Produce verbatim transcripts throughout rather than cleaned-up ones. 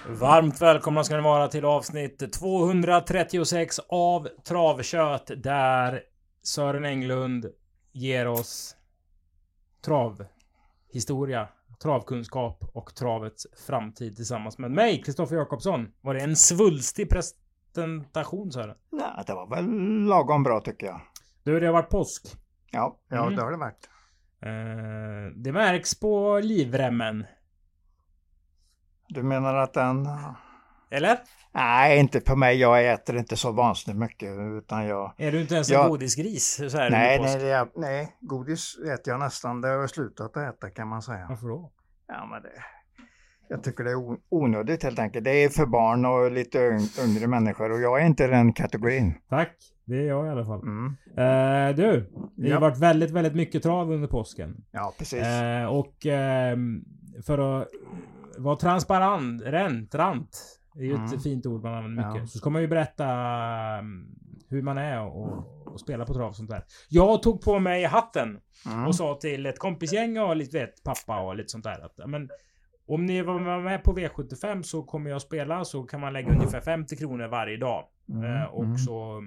Varmt välkomna ska ni vara till avsnitt tvåhundratrettiosex av Travkött, där Sören Englund ger oss travhistoria, travkunskap och travets framtid tillsammans med mig, Kristoffer Jakobsson. Var det en svulstig presentation, Sören? Nej, det var väl lagom bra tycker jag. Du, det har varit påsk. Ja, ja Mm. det har det varit. Eh, det märks på livremmen. Du menar att den... Eller? Nej, inte på mig. Jag äter inte så vansinnigt mycket, utan jag... Är du inte ens jag... en godisgris så här nej, under påsk? nej, jag... nej, godis äter jag nästan. Det har jag slutat att äta, kan man säga. Varför då? Ja, men det... Jag tycker det är onödigt helt enkelt. Det är för barn och lite yngre människor, och jag är inte den kategorin. Tack, det är jag i alla fall. Mm. Eh, du, det Ja. har varit väldigt, väldigt mycket trav under påsken. Ja, precis. Eh, och eh, för att vara transparent, rent, rant, det är ju Mm. ett fint ord man använder mycket. Ja. Så ska man ju berätta um, hur man är och, och spela på trav och sånt där. Jag tog på mig hatten Mm. och sa till ett kompisgäng och lite vet, pappa och lite sånt där att men, om ni var med på V sjuttiofem så kommer jag spela, så kan man lägga ungefär femtio kronor varje dag. Mm. Eh, och Mm. så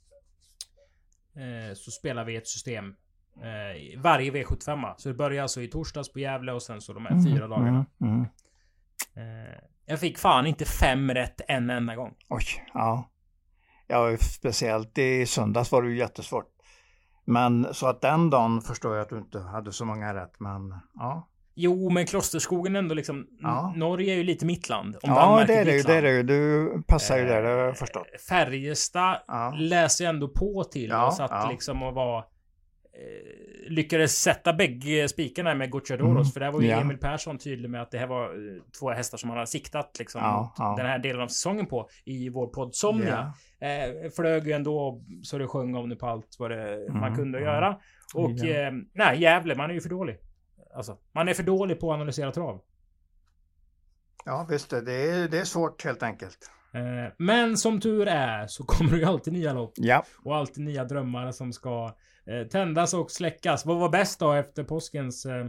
eh, så spelar vi ett system eh, varje V sjuttiofem. Så det börjar alltså i torsdags på Gävle och sen så de här fyra dagarna. Mm. Mm. Eh, jag fick fan inte fem rätt en enda gång. Oj, ja. Ja, speciellt i söndags var det ju jättesvårt. Men så att den dagen förstår jag att du inte hade så många rätt, men ja. Jo, men Klosterskogen ändå liksom. Ja. Norge är ju lite mittland. Om Ja, Danmark det är det ju, ditt det är land. det ju. Du passar ju där, det har jag förstått. Färjestad Ja. läser jag ändå på till Ja, och satt ja. liksom och var eh, lyckades sätta bägge spikarna med Gocciadoros, Mm, för där var ju ja. Emil Persson tydlig med att det här var eh, två hästar som han hade siktat liksom Ja, mot ja. den här delen av säsongen på i vår podd Somnia. Eh, flög ju ändå så det sjöng om det på allt vad det man Mm, kunde mm. göra. Och Ja. eh, nej, jävlar, man är ju för dålig. Alltså, man är för dålig på att analysera trav. Ja, visst, det är, det är svårt helt enkelt. Eh, men som tur är så kommer det ju alltid nya lopp. Ja. Och alltid nya drömmar som ska eh, tändas och släckas. Vad var bäst då efter påskens... Eh,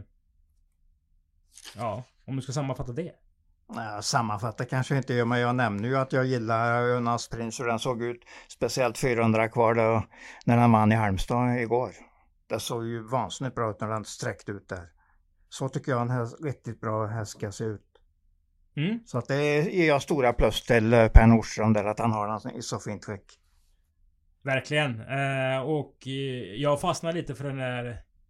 ja, om du ska sammanfatta det. Ja, sammanfatta kanske inte gör, men jag nämner ju att jag gillar Önas Prins, hur den såg ut. Speciellt fyrahundra kvar då, när han vann i Halmstad igår. Det såg ju vansinnigt bra ut när den sträckte ut där. Så tycker jag en häst, riktigt bra häst ska se ut. Mm. Så att det ger jag stora plus till eh, Per Nordström där, att han har den i så fint skick. Verkligen. Eh, och eh, jag fastnar lite för den där...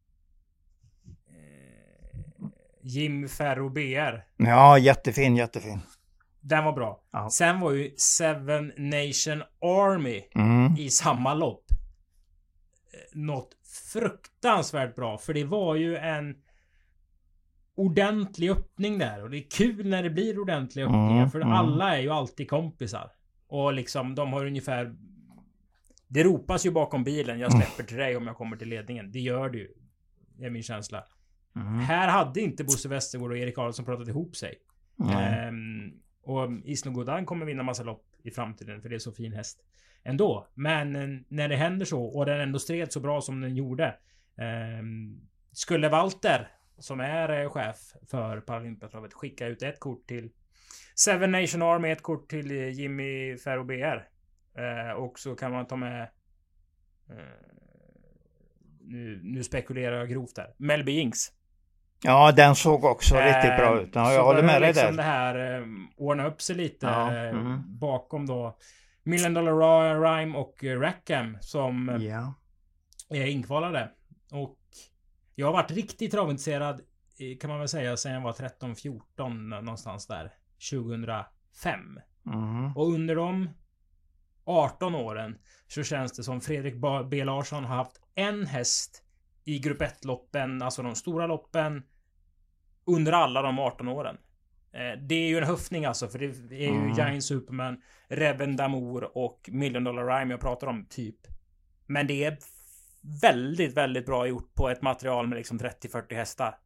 Eh, Jim Ferro B R. Ja, jättefin, jättefin. Den var bra. Ja. Sen var ju Seven Nation Army Mm. i samma lopp eh, något fruktansvärt bra. För det var ju en ordentlig öppning där. Och det är kul när det blir ordentliga öppningar. Mm, för mm. alla är ju alltid kompisar. Och liksom de har ungefär... Det ropas ju bakom bilen. Jag släpper till dig om jag kommer till ledningen. Det gör det ju. Det är min känsla. Mm. Här hade inte Bosse Westergård och Erik Karlsson pratat ihop sig. Mm. Ehm, och Isnogodan kommer vinna massa lopp i framtiden, för det är så fin häst ändå. Men eh, när det händer så, och den ändå stred så bra som den gjorde, ehm, skulle Walter, som är eh, chef för Paralympiatravet, skicka ut ett kort till Seven Nation Army, ett kort till eh, Jimmy Ferro B R, eh, och så kan man ta med eh, nu, nu spekulerar jag grovt där, Melby Jinx. Ja, den såg också riktigt bra ut. Ja, Så jag håller med dig liksom där. det här eh, ordna upp sig lite Ja, eh, mhm. bakom då Million Dollar Ra- Rhyme och eh, Rackham som eh, Ja. är inkvalade. Och jag har varit riktigt travintresserad eh, kan man väl säga sen jag var tretton fjorton någonstans där tjugohundrafem. Mm. Och under de arton åren så känns det som Fredrik ba- B. Larsson har haft en häst i grupp ett-loppen, alltså de stora loppen, under alla de arton åren. Eh, det är ju en höftning alltså, för det är ju Mm. Giant Superman, Reven Damour och Million Dollar Rhyme jag pratar om typ. Men det är väldigt, väldigt bra gjort på ett material med liksom trettio fyrtio hästar.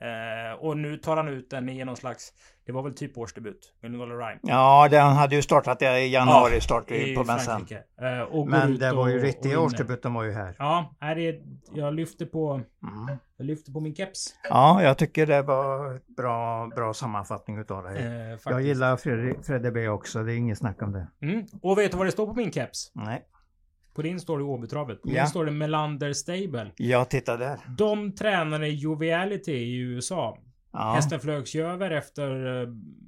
Eh, och nu tar han ut den i någon slags, det var väl typ årsdebut, Million Dollar Rhyme. Ja, den hade ju startat det i januari, Ja, start i på bensin. Eh, och Men ut det var ju och- riktiga och årsdebuten var ju här. Ja, är det, jag lyfter på Mm. jag lyfter på min keps. Ja, jag tycker det var bra, bra sammanfattning utav det. Eh, Jag faktiskt. gillar Freddy, Freddy B också, det är inget snack om det. Mm. Och vet du vad det står på min keps? Nej, På din står det Åbytravet. På Ja. min står det Melander Stable. jag tittar där. De tränade Joviality i U S A. Ja, Hästen flögs ju över efter... eh,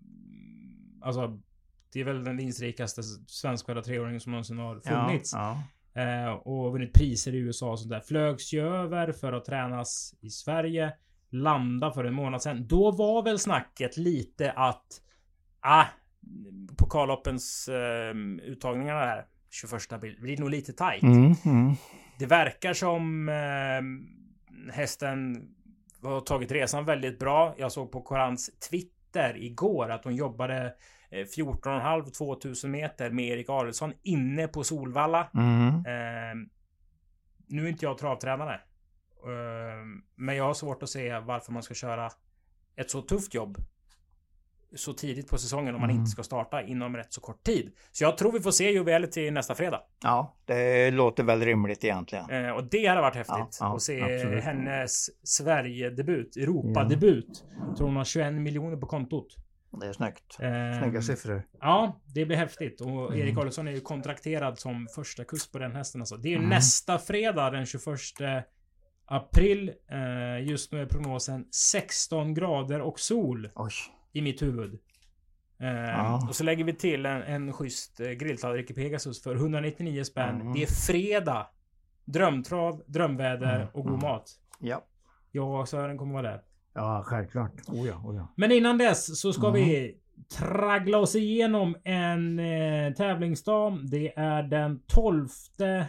Alltså... Det är väl den vinstrikaste svenskfödda treåringen som någonsin har ja, funnits. ja. Eh, och vunnit priser i U S A och sånt där. Flögs ju över för att tränas i Sverige. Landa för en månad sedan. Då var väl snacket lite att... Ah, pokalloppens eh, uttagningarna där. tjugoförsta april. Blir nog lite tajt. Mm, mm. Det verkar som eh, hästen har tagit resan väldigt bra. Jag såg på Korans Twitter igår att hon jobbade eh, fjorton komma fem till tvåtusen meter med Erik Adelsson inne på Solvalla. Mm. Eh, nu är inte jag travtränare. Eh, men jag har svårt att se varför man ska köra ett så tufft jobb så tidigt på säsongen om man Mm. inte ska starta inom rätt så kort tid. Så jag tror vi får se Joviality nästa fredag. Ja, det låter väl rimligt egentligen. Eh, och det hade varit häftigt Ja, ja, att se absolut. hennes Sverige-debut, Europa-debut. Jag tror hon har tjugoen miljoner på kontot. Det är snyggt. Eh, Snygga siffror. Ja, det blir häftigt. Och Mm. Erik Adelsson är ju kontrakterad som första kust på den hästen. Alltså. Det är ju Mm. nästa fredag den tjugoförsta april. Eh, just nu är prognosen sexton grader och sol Oj. i mitt huvud. Eh, Ja. Och så lägger vi till en, en schysst eh, grilltallrik i Pegasus för etthundranittionio spänn. Mm. Det är fredag. Drömtrav, drömväder Mm. och god Mm. mat. Ja. Jag och Sören kommer vara där. Ja, självklart. Oh ja, oh ja. Men innan dess så ska Mm. vi traggla oss igenom en eh, tävlingsdag. Det är den tolfte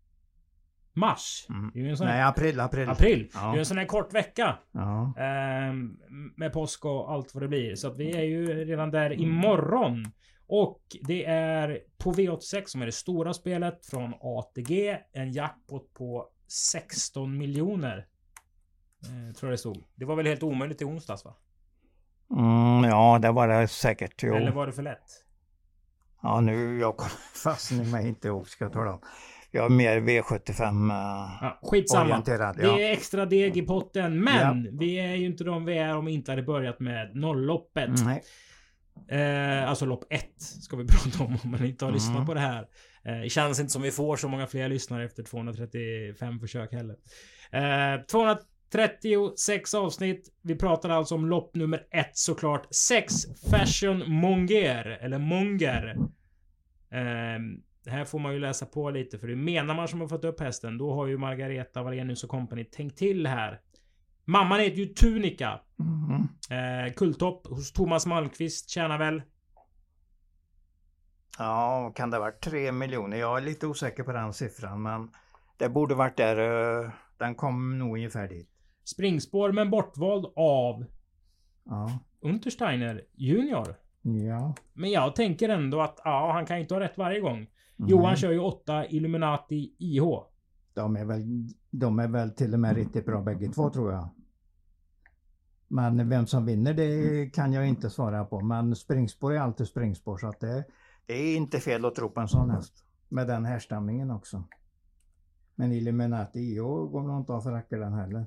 mars. Mm. Det är ju en sån Nej, här april, april. april. Ja. Det är ju en sån här kort vecka. Ja. Ehm, med påsk och allt vad det blir. Så att vi är ju redan där imorgon. Och det är på V åttiosex som är det stora spelet från A T G. En jackpot på sexton miljoner. Eh, tror jag det stod. Det var väl helt omöjligt i onsdags va? Mm, ja, det var det säkert. Jo. Eller var det för lätt? Ja, nu jag kommer fastnar mig inte ihåg, ska jag tala om. Jag är mer V sjuttiofem uh, Ja, skitsamma. orienterad. Det Ja. är extra deg i potten. Men vi är ju inte de vi är om vi inte hade börjat med nollloppet. Nej. Eh, alltså lopp ett ska vi prata om om man inte har Mm. lyssnat på det här. Eh, det känns inte som vi får så många fler lyssnare efter tvåhundratrettiofem försök heller. Eh, tvåhundratrettiosex avsnitt. Vi pratar alltså om lopp nummer ett såklart. sex Fashion Monger. Eller Monger. Eh, här får man ju läsa på lite för det menar man som har fått upp hästen. Då har ju Margareta Wallenius och company tänkt till här. Mamman heter ju Tunica. Mm. Eh, Kulltopp hos Thomas Malmqvist tjänar väl. Ja, kan det ha varit tre miljoner? Jag är lite osäker på den siffran, men det borde varit där. Uh, den kom nog ungefär dit. Springspår men bortvald av Ja. Untersteiner Junior. Ja. Men jag tänker ändå att ja, han kan ju inte ha rätt varje gång. Mm. Johan kör ju åtta Illuminati I H. De är, väl, de är väl till och med riktigt bra bägge två, tror jag. Men vem som vinner det kan jag inte svara på. Men springspår är alltid springspår, så att det, det är inte fel att tro på en sån häst. Med den härstamningen också. Men Illuminati I H går nog inte att föracka den heller.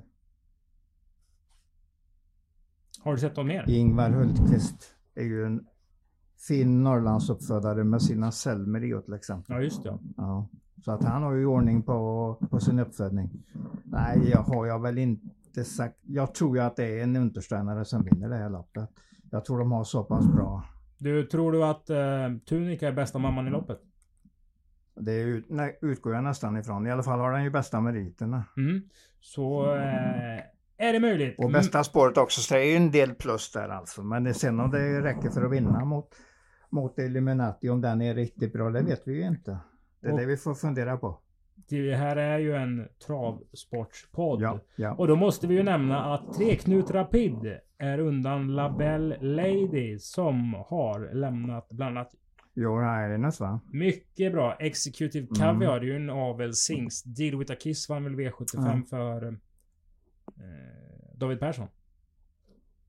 Har du sett dem mer? Ingvar Hultqvist är ju en fin Norrlandsuppfödare med sina Selmer till exempel. Ja just det. Ja. Så att han har ju ordning på, på sin uppfödning. Nej, jag har jag väl inte sagt. Jag tror ju att det är en Untersteinare som vinner det här loppet. Jag tror de har så pass bra. Du, tror du att eh, Tunica är bästa mamman i loppet? Det är, ut- nej, utgår jag nästan ifrån. I alla fall har den ju bästa meriterna. Mm. Så eh, är det möjligt. Och bästa spåret också, så det är ju en del plus där alltså. Men det, sen om det räcker för att vinna mot, mot Illuminati, om den är riktigt bra, det vet vi ju inte. Det är Och- det vi får fundera på. Det här är ju en travsportspodd. Ja, ja. Och då måste vi ju nämna att Treknut Rapid är undan Labelle Lady som har lämnat bland annat Your Highness, va? mycket bra. Executive Mm. Caviar, det är ju en avelsings. Deal with a Kiss vann väl V sjuttiofem Mm. för eh, David Persson.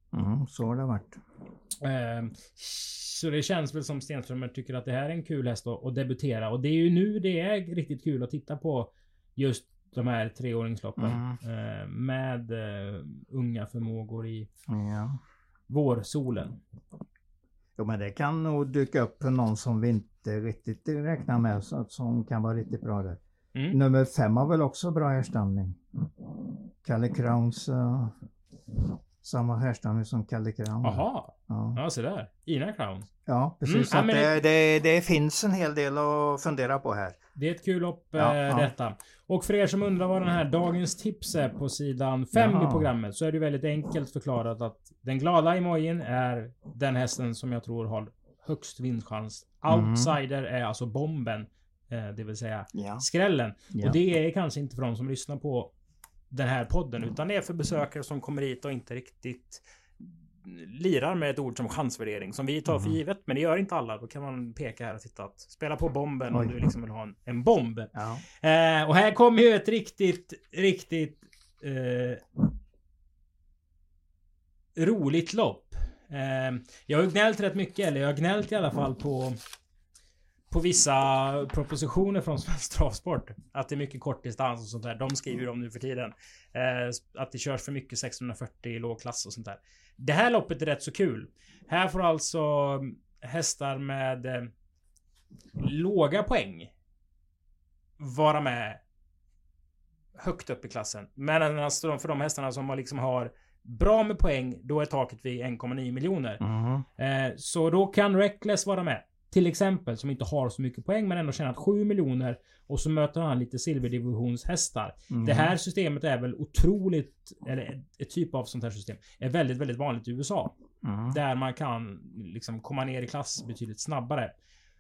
Mm, så har det varit. Eh, så det känns väl som Stenströmer tycker att det här är en kul häst att, att debutera. Och det är ju nu det är riktigt kul att titta på just de här treåringsloppen. Mm. Eh, med eh, unga förmågor i ja. vårsolen. Jo, men det kan nog dyka upp för någon som vi inte riktigt räknar med, så att som kan vara riktigt bra där. Mm. Nummer fem har väl också bra härstamning. Kalle Crowns uh, samma härstamning som Kalle Crown. Jaha, ja. ja så där. Ina Crown. Ja, precis. Mm. Så ja, det, det, det finns en hel del att fundera på här. Det är ett kul lopp ja, äh, ja. detta. Och för er som undrar vad den här dagens tips är på sidan fem Jaha. i programmet, så är det väldigt enkelt förklarat att den glada emojin är den hästen som jag tror har högst vinstchans. Mm. Outsider är alltså bomben, eh, det vill säga ja. skrällen. Ja. Och det är kanske inte för de som lyssnar på den här podden, utan det är för besökare som kommer hit och inte riktigt lirar med ett ord som chansvärdering som vi tar mm. för givet, men det gör inte alla. Då kan man peka här och titta att spela på bomben Oj. om du liksom vill ha en, en bomb. Ja. Eh, och här kommer ju ett riktigt riktigt eh, roligt lopp. Eh, jag har gnällt rätt mycket, eller jag har gnällt i alla fall på på vissa propositioner från Svensk Travsport att det är mycket kortdistans och sånt där. De skriver om nu för tiden. Eh, att det körs för mycket sexhundrafyrtio i lågklass och sånt där. Det här loppet är rätt så kul. Här får alltså hästar med eh, låga poäng vara med högt upp i klassen. Men alltså för de hästarna som liksom har bra med poäng, då är taket vid en komma nio miljoner. Mm. Eh, så då kan Reckless vara med. Till exempel, som inte har så mycket poäng men ändå tjänat sju miljoner, och så möter han lite silverdivisionshästar. Mm. Det här systemet är väl otroligt, eller ett typ av sånt här system är väldigt, väldigt vanligt i U S A. Mm. Där man kan liksom komma ner i klass betydligt snabbare.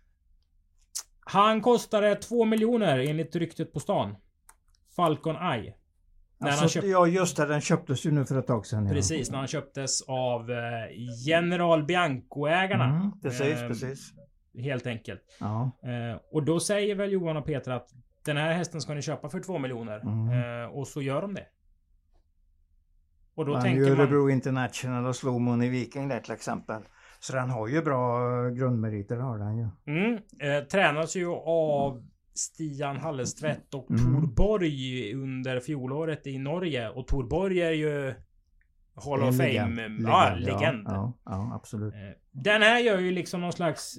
Han kostade två miljoner enligt ryktet på stan. Falcon Eye. Alltså, köpt... Ja, just det, den köptes ju nu för ett tag sedan. Ja. Precis, när han köptes av eh, General Bianco-ägarna. Mm, precis, eh, precis. Helt enkelt. Ja. Eh, och då säger väl Johan och Peter att den här hästen ska ni köpa för två miljoner. Mm. Eh, och så gör de det. Och då man tänker gör man... Örebro International och slog Moni Viking där till exempel. Så den har ju bra grundmeriter, har den ju. Mm. Eh, tränas ju av Stian Hallestvedt och mm. Tor Borg under fjolåret i Norge. Och Tor Borg är ju Hall of Fame. Legend. Ja, legend. Ja, ja, absolut. Den här gör ju liksom någon slags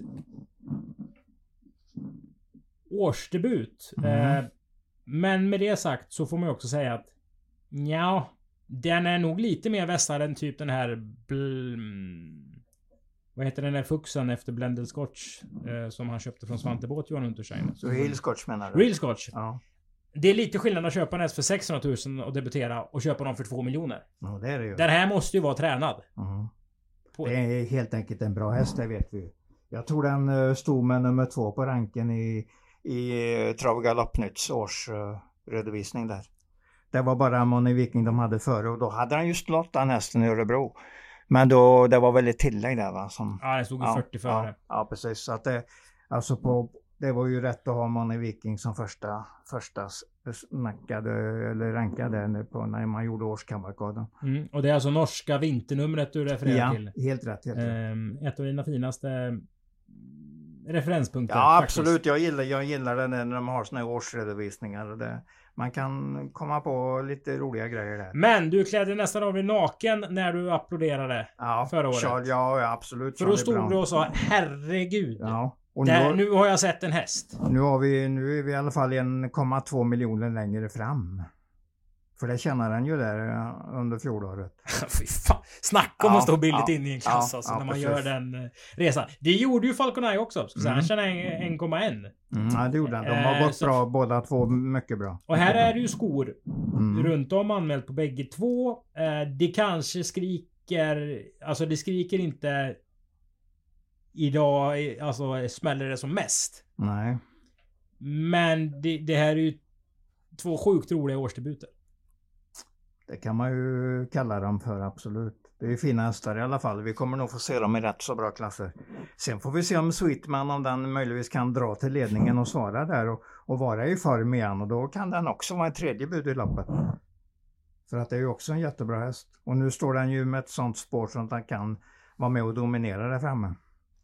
årsdebut. Mm. Men med det sagt så får man ju också säga att ja, den är nog lite mer vässad än typ den här bl- vad heter den där fuxen efter Blended Scotch som han köpte från Svante Båth, Johan Untersteiner. Så Real Scotch menar du? Real Scotch. Ja. Det är lite skillnad att köpa en häst för sexhundra tusen och debutera och köpa dem för två miljoner. Ja, det är det ju. Den här måste ju vara tränad. Mm. På... Det är helt enkelt en bra häst, det vet vi. Jag tror den stod med nummer två på ranken i, i Trav Galoppnytts årsredovisning där. Det var bara Moni Viking de hade före, och då hade han just slått den hästen i Örebro. Men då, det var väl ett tillägg där, va? Som, ja, det stod ju ja, fyrtio före. Ja, ja, precis. Så att det, alltså på... Det var ju rätt att ha Moni Viking som första, första snackade eller rankade på när man gjorde årskavalkaden. Mm, och det är alltså norska vinternumret du refererar ja, till? Ja, helt rätt. Helt ehm, ett av dina finaste referenspunkter. Ja, absolut. Jag gillar, jag gillar det när de har såna här årsredovisningar. Det, man kan komma på lite roliga grejer där. Men du klädde nästan av dig naken när du applåderade ja, förra året. Charles, ja, ja, absolut. För då stod du och sa, herregud. Ja. Och nu, Där, nu har jag sett en häst. Nu, har vi, nu är vi i alla fall en komma två miljoner längre fram. För det känner den ju där under fjolåret. Fy fan. Snacka om ja, att stå billigt ja, in i en klass ja, alltså, ja, när man precis. gör den uh, resan. Det gjorde ju Falcon Eye också. Så mm. Han tjänar en komma ett. Mm, ja, det gjorde den. De har gått uh, bra, så... båda två mycket bra. Och här är det ju skor mm. runt om anmält på bägge två. Uh, det kanske skriker, alltså det skriker inte idag, alltså smäller det som mest. Nej. Men det, det här är ju två sjukt roliga årsdebuter. Det kan man ju kalla dem för, absolut. Det är ju fina hästar i alla fall. Vi kommer nog få se dem i rätt så bra klasser. Sen får vi se om Sweetman, om den möjligtvis kan dra till ledningen och svara där och, och vara i form igen. Och då kan den också vara en tredje bud i loppet. För att det är ju också en jättebra häst. Och nu står den ju med ett sånt spår som att den kan vara med och dominera där framme.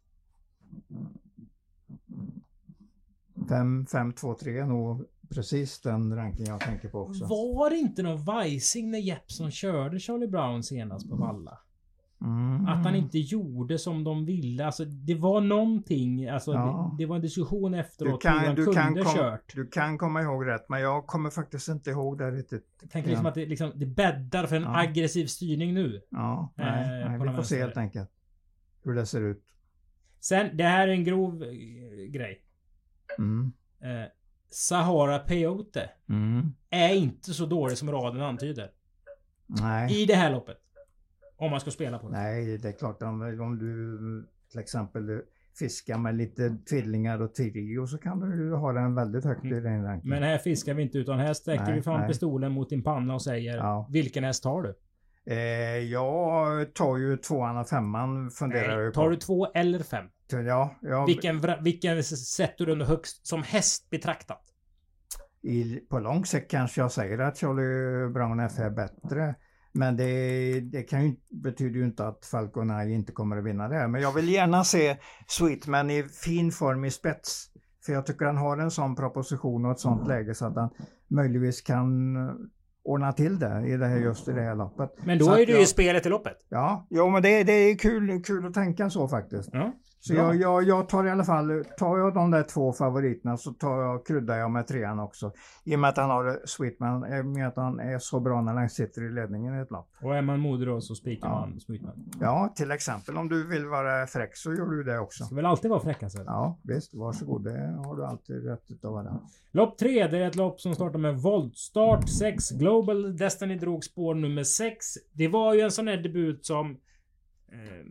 fem, fem, två, tre är nog precis den ranking jag tänker på också. Var det inte någon vajsing när Jeppson körde Charlie Brown senast på Valla? Mm. Att han inte gjorde som de ville. Alltså det var någonting. Alltså Ja. det, det var en diskussion efteråt Du kan, hur han du, kunde kan kom, kört. du kan komma ihåg rätt, men jag kommer faktiskt inte ihåg det riktigt. Jag tänker liksom Ja. att det, liksom, det bäddar för en Ja. aggressiv styrning nu. Ja, nej, Eh, nej, på vi de får se vänster. helt enkelt hur det ser ut. Sen, det här är en grov eh, grej. Mm. Eh, Sahara Peyote Mm. är inte så dålig som raden antyder. Nej. I det här loppet. Om man ska spela på det. Nej, det är klart om, om du till exempel fiskar med lite tvillingar och trio så kan du ju ha den väldigt högt i den rankingen. Men här fiskar vi inte utan här sträcker Nej, vi fram nej. pistolen mot din panna och säger Ja. vilken häst tar du? Eh, jag tar ju tvåan och femman funderar jag Nej, ju tar på. du två eller fem? Ja, jag, Vilken, vra- vilken sätter du under högst som häst betraktat? i, på lång sikt kanske jag säger att Charlie Brown F är bättre. Men det, det kan ju, betyder ju inte att Falcon Eye inte kommer att vinna det här. Men jag vill gärna se Sweetman i fin form i spets. För jag tycker han har en sån proposition och ett sånt läge så att han möjligtvis kan ordna till det i det här, just i det här loppet. Men då Så är att det ju jag, spelet i loppet. Ja, jo, men det, det är kul, kul att tänka så faktiskt. Ja. Så Bra. jag, jag, jag tar i alla fall, tar jag de där två favoriterna så tar jag, kryddar jag med trean också. I och med att han har Sweetman, i och med att han är så bra när han sitter i ledningen i ett lopp. Och är man modig då så spikar Ja. man Sweetman. Ja, till exempel om du vill vara fräck så gör du det också. Ska väl alltid vara fräck alltså. Ja, visst, varsågod. Det har du alltid rätt utav vara. Lopp tre, det är ett lopp som startar med voltstart. sex Global Destiny drog spår nummer sex. Det var ju en sån här debut som eh,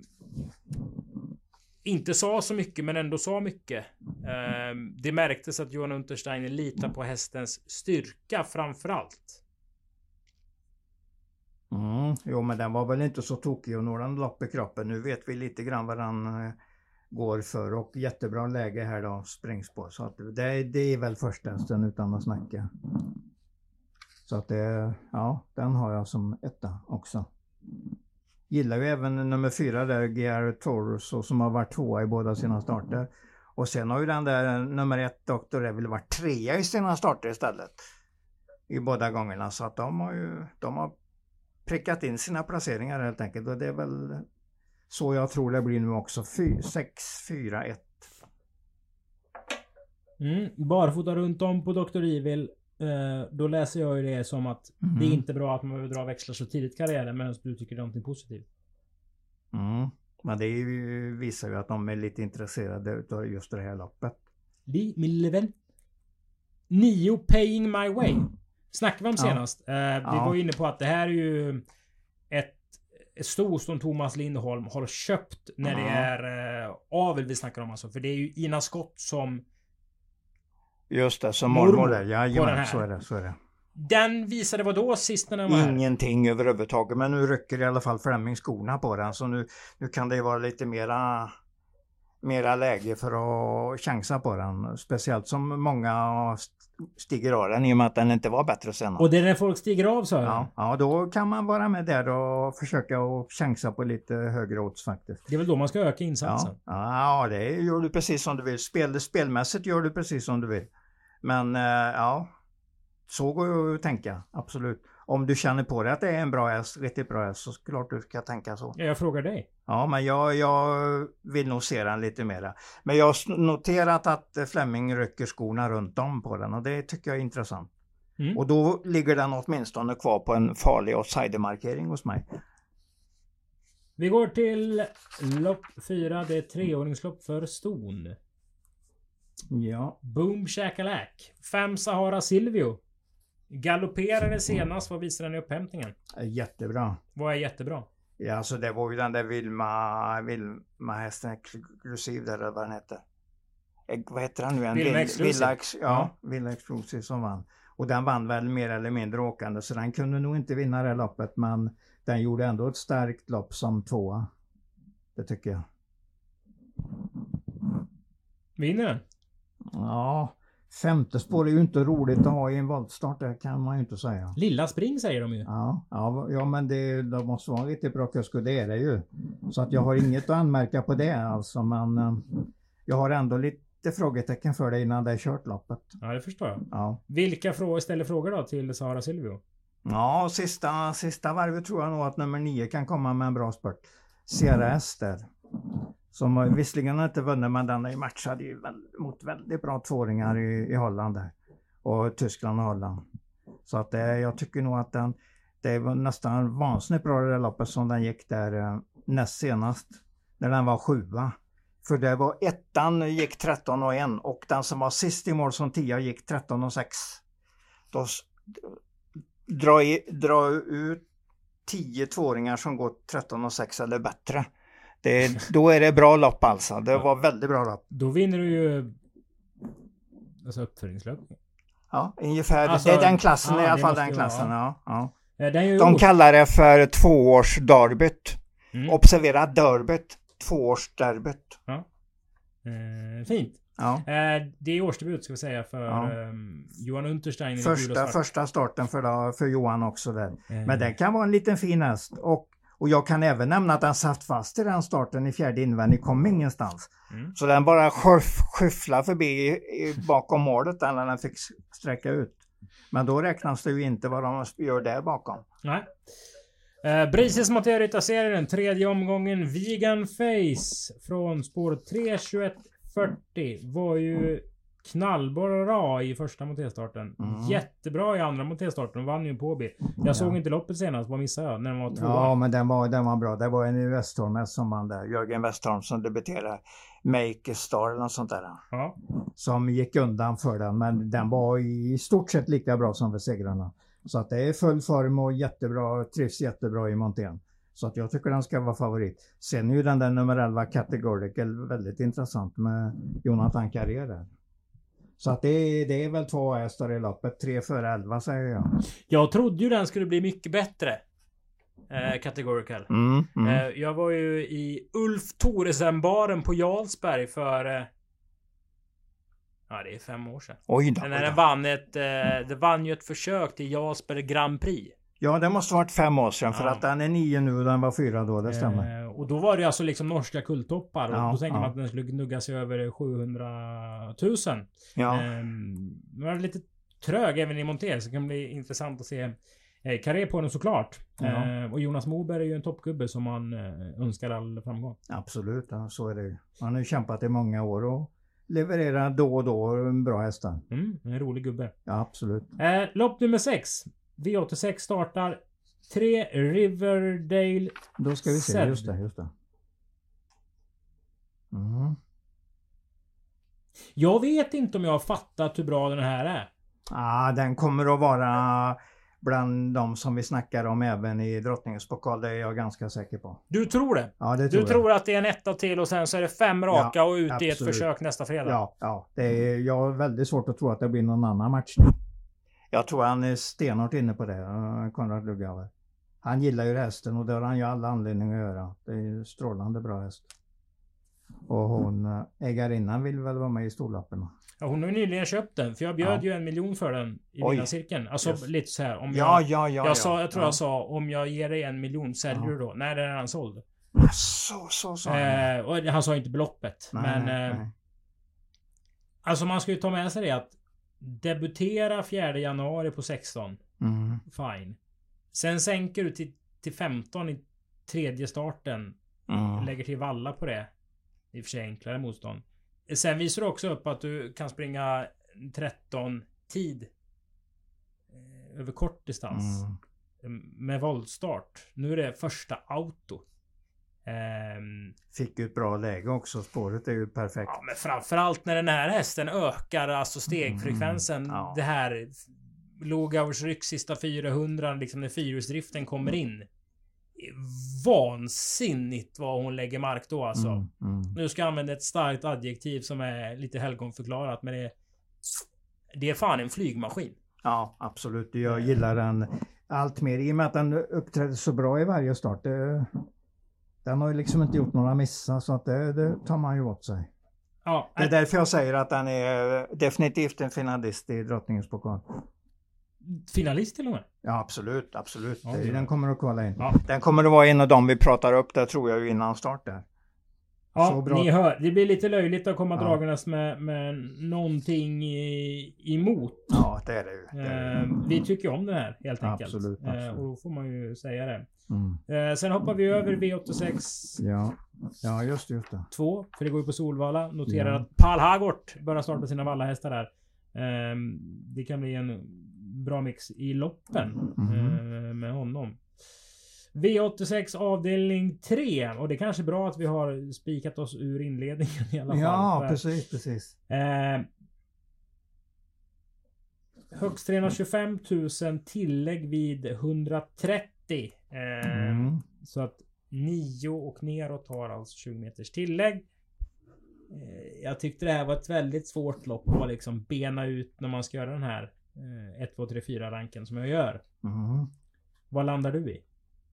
inte sa så mycket men ändå sa mycket. Eh, det märktes att Johan Untersteiner litar på hästens styrka framförallt. Mm, jo, men den var väl inte så tokig och några lopp i kroppen. Nu vet vi lite grann vad den eh, går för och jättebra läge här då springs på. Så att det, det är väl första hästen utan att snacka. Så att det, ja, den har jag som etta också. Gillar ju även nummer fyra där, G R Torso, som har varit tvåa i båda sina starter. Och sen har ju den där nummer ett, doktor Evil, varit trea i sina starter istället. I båda gångerna. Så att de har ju, de har prickat in sina placeringar helt enkelt. Och det är väl så jag tror det blir nu också. sex, fyra, ett. Mm, barfota runt om på doktor Evil. Eh, då läser jag ju det som att Mm. det är inte bra att man behöver dra växlar så tidigt i karriären medan du tycker det är någonting positivt. Mm. Men det är ju, visar ju att de är lite intresserade av just det här loppet. Li, min lille vän. Nio Paying My Way. Snackade vi om Ja. senast. Eh, vi Ja. var inne på att det här är ju ett, ett sto som Thomas Lindholm har köpt när Ja. det är eh, avel vi snackar om alltså. För det är ju Ina Skott som... Just det, som Mormor mormor där. på Ja, den jajamän, här. så är det, så är det. Den visade vad då sist när den var här? Ingenting överhuvudtaget, men nu rycker i alla fall Fleming skorna på den. Så nu, nu kan det vara lite mera, mera läge för att chansa på den. Speciellt som många stiger av den i och med att den inte var bättre senare. Och det är när folk stiger av så. Ja, ja, då kan man vara med där och försöka att chansa på lite högre odds faktiskt. Det är väl då man ska öka insatsen. Ja, ja, det gör du precis som du vill. Spel, spelmässigt gör du precis som du vill. Men eh, ja, så går det att tänka, absolut. Om du känner på dig att det är en bra häst, riktigt bra häst, så klart du ska tänka så. Ja, jag frågar dig. Ja, men jag, jag vill nog se den lite mera. Men jag har noterat att Fleming rycker skorna runt om på den och det tycker jag är intressant. Mm. Och då ligger den åtminstone kvar på en farlig outsidermarkering hos mig. Vi går till lopp fyra. Det är ett treåringslopp för ston. Ja. Boom Shakalak. Fem Sahara Silvio. Galopperade senast. Vad visar den i upphämtningen? Jättebra. Vad är jättebra? Ja, alltså det var ju den där Vilma, Vilma hästen exklusiv där, eller vad den heter. Eh, Vad heter han nu? En Vilma Vil- Exclusive. Villa Ex- ja, Villa Exclusive som vann. Och den vann väl mer eller mindre åkande, så den kunde nog inte vinna det loppet, men den gjorde ändå ett starkt lopp som tvåa. Det tycker jag. Vinner den? Ja, Femte spår är ju inte roligt att ha i en voltstart, det kan man ju inte säga. Lilla spring säger de ju. Ja, ja, ja men det, det måste vara lite bra kusk och det är det ju. Så att jag har inget att anmärka på det alltså, men eh, jag har ändå lite frågetecken för det innan det är kört loppet. Ja, det förstår jag. Ja. Vilka frågor ställer frågor då till Sara Silvio? Ja, sista, sista varvet tror jag nog att nummer nio kan komma med en bra spurt. Sierra Ester. Som visserligen inte vunnit, men den är matchad i, mot väldigt bra tvååringar i, i Holland där. Och Tyskland och Holland. Så att det, jag tycker nog att den, det var nästan vansinnigt bra det loppet som den gick där eh, näst senast. När den var sjua. För det var ettan gick tretton och ett och den som var sist i mål som tia gick tretton och sex. Då dra, i, dra ut tio tvååringar som går tretton och sex eller bättre. Det, då är det bra lopp alltså. Det var väldigt bra lopp. Då vinner du ju alltså uppföringslöpning. Ja, ungefär. Alltså, det är den klassen ja, i alla fall. Den ju, klassen, ja. ja. Ja. Det är ju De os- kallar det för tvåårsderbyt. Mm. Observera derbyt. Tvåårsderbyt. Ja. Eh, fint. Ja. Eh, det är årsdebut ska vi säga för Ja. eh, Johan Unterstein. i gul och Första, svart. första starten för, för Johan också där. Eh, Men det kan vara en liten fin häst. Och, och jag kan även nämna att den satt fast i den starten i fjärde invändig, kom ingenstans. Mm. Så den bara skyff, skyfflade förbi i, i, bakom målet när den fick sträcka ut. Men då räknas det ju inte vad de gör där bakom. Nej. Eh, Brises Monterita-serien, tredje omgången. Vegan Face från spår tre tjugoett fyrtio var ju knallbra i första motelstarten. Mm. Jättebra i andra motelstarten. Vann ju på Åby. Jag Ja. såg inte loppet senast. Vad missade jag? När den var tvåa. Ja, men den var, den var bra. Det var en i Westholm som vann där. Jörgen Westholm som debuterade. Make a Star eller något sånt där. Ja. Som gick undan för den. Men den var i stort sett lika bra som för segrarna. Så att det är full form och jättebra. Trivs jättebra i montén. Så att jag tycker den ska vara favorit. Sen är ju den där nummer elva Categorical väldigt intressant med Jonathan Carrier där. Så att det är, det är väl två hästar i loppet. Tre före elva säger jag. Jag trodde ju den skulle bli mycket bättre. Eh, Categorical. Mm, mm. Eh, jag var ju i Ulf Thoresen-baren på Jarlsberg för... Eh, ja, det är fem år sedan. Oj då. När den vann ett... Eh, det vann ju ett försök till Jarlsberg Grand Prix. Ja, det måste ha varit fem år sedan. För Ja. att den är nio nu och den var fyra då. Det stämmer. Eh, och då var det alltså liksom norska kulltoppar. Ja, och då tänkte ja. man att den skulle gnugga sig över sjuhundratusen. Ja. Eh, den var lite trög även i Monté. Så det kan bli intressant att se eh, Carré på den såklart. Ja. Eh, och Jonas Moberg är ju en toppgubbe som man eh, önskar all framgång. Absolut, ja, så är det ju. Han har ju kämpat i många år och levererar då och då en bra hästar. Mm, en rolig gubbe. Ja, absolut. Eh, lopp nummer sex. V åttiosex startar. Tre Riverdale. Då ska vi se, Zed. just det, just det. Mm. Jag vet inte om jag har fattat hur bra den här är. Ah, den kommer att vara bland de som vi snackar om även i Drottningens pokal. Det är jag ganska säker på. Du tror det? Ja, det Du tror jag. tror att det är en etta till och sen så är det fem raka Ja, och ut i ett absolut. försök nästa fredag? Ja, ja. Det är, jag har väldigt svårt att tro att det blir någon annan matchning. Jag tror han är stenhårt inne på det, Konrad Lugauer. Han gillar ju hästen och det har han ju alla anledning att göra. Det är ju strålande bra häst. Och hon, ägarinnan vill väl vara med i storloppen. Ja, hon har ju nyligen köpt den. För jag bjöd Ja. ju en miljon för den i Oj. vinnarcirkeln. Alltså Just. lite så här. Om Ja, jag, ja, ja. jag, ja. sa, jag tror ja. jag sa om jag ger dig en miljon säljer Ja. du då? Nej, den är redan såld. Så, så, så. Eh, och han sa inte beloppet. Nej, men nej, eh, nej. alltså man ska ju ta med sig det att debutera fjärde januari på sexton. Mm. Fine. Sen sänker du till, till femton i tredje starten. Mm. Lägger till valla på det. I och för sig enklare motstånd. Sen visar du också upp att du kan springa tretton tid. eh, Över kort distans. Mm. Med voltstart. Nu är det första auto. Ehm, Fick ju ett bra läge också. Spåret är ju perfekt. ja, men framförallt när den här hästen ökar alltså stegfrekvensen. Mm, ja. Det här Lugauers ryck sista fyrahundra, liksom när fyrhjulsdriften kommer in. Vansinnigt vad hon lägger mark då alltså. Mm, mm. Nu ska jag använda ett starkt adjektiv som är lite helgonförklarat, men det, det är fan en flygmaskin. Ja, absolut. Jag gillar den allt mer i och med att den uppträder så bra i varje start. Det, den har ju liksom inte gjort några missar så att det, det tar man ju åt sig. Ja, Det är därför jag säger att den är definitivt en finalist i Drottningens pokal. finalist till och med. Ja, absolut, absolut. Ja, Det är- ja. Den kommer att kolla in. Ja. Den kommer att vara en av dem vi pratar upp, där tror jag ju innan start där. Så Ja, bra. ni hör. Det blir lite löjligt att komma Ja. dragandes med, med någonting i, emot. Ja, det är det ju. Det är det. Eh, vi tycker om den här helt enkelt. Absolut, absolut. Eh, och då får man ju säga det. Mm. Eh, sen hoppar vi över V åttiosex Ja. ja, just just det. två. För det går ju på Solvalla. Noterar Ja. att Pal Hagort börjar starta sina vallahästar där. Eh, det kan bli en bra mix i loppen Mhm. eh, med honom. V åttiosex avdelning tre. Och det är kanske bra att vi har spikat oss ur inledningen i alla fall. Ja, För- precis, precis. Eh, högst trehundratjugofem tusen tillägg vid etthundratrettio. Eh, Mm. Så att nio och neråt har alltså tjugo meters tillägg. Eh, jag tyckte det här var ett väldigt svårt lopp att liksom bena ut när man ska göra den här eh, ett, två, tre, fyra ranken som jag gör. Mm. Vad landar du i?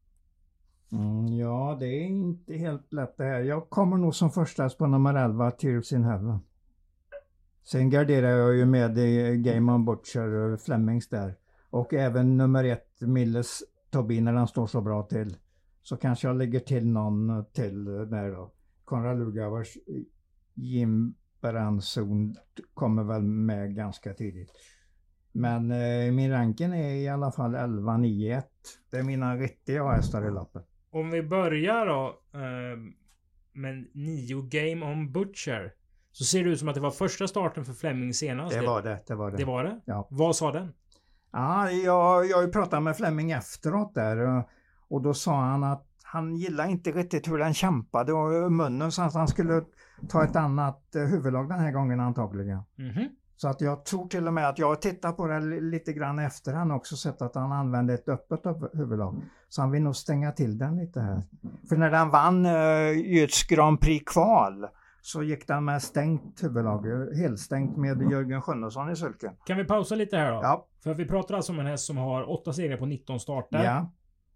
Mm, ja, det är inte helt lätt det här. Jag kommer nog som första på nummer elva, Tears in Heaven. Sen garderar jag ju med i Game on Butcher och Flemings där. Och även nummer ett, Milles Tobin, när den står så bra till. Så kanske jag lägger till någon till där då. Konrad Lugavers Jim Baranzon kommer väl med ganska tidigt. Men eh, min ranken är i alla fall elva nio ett. Det är mina riktiga hästar i lappen. Om vi börjar då eh, med nio Game on Butcher. Så ser det ut som att det var första starten för Fleming senast. Det var det, det var det. Det var det? Ja. Vad sa den? Ja, jag, jag har ju pratat med Fleming efteråt där och, och då sa han att han gillar inte riktigt hur den kämpade och munnen, så att han skulle ta ett annat eh, huvudlag den här gången antagligen. Mhm. Så att jag tror till och med att jag har tittat på det li- lite grann efter, han också sett att han använde ett öppet upp- huvudlag. Så han vill nog stänga till den lite här. För när den vann uh, Göts Grand Prix kval så gick den med stängt huvudlag, helstängt med Jörgen Sjunnesson i sulken. Kan vi pausa lite här då? Ja, För vi pratar alltså om en häst som har åtta segrar på nitton starter. ja,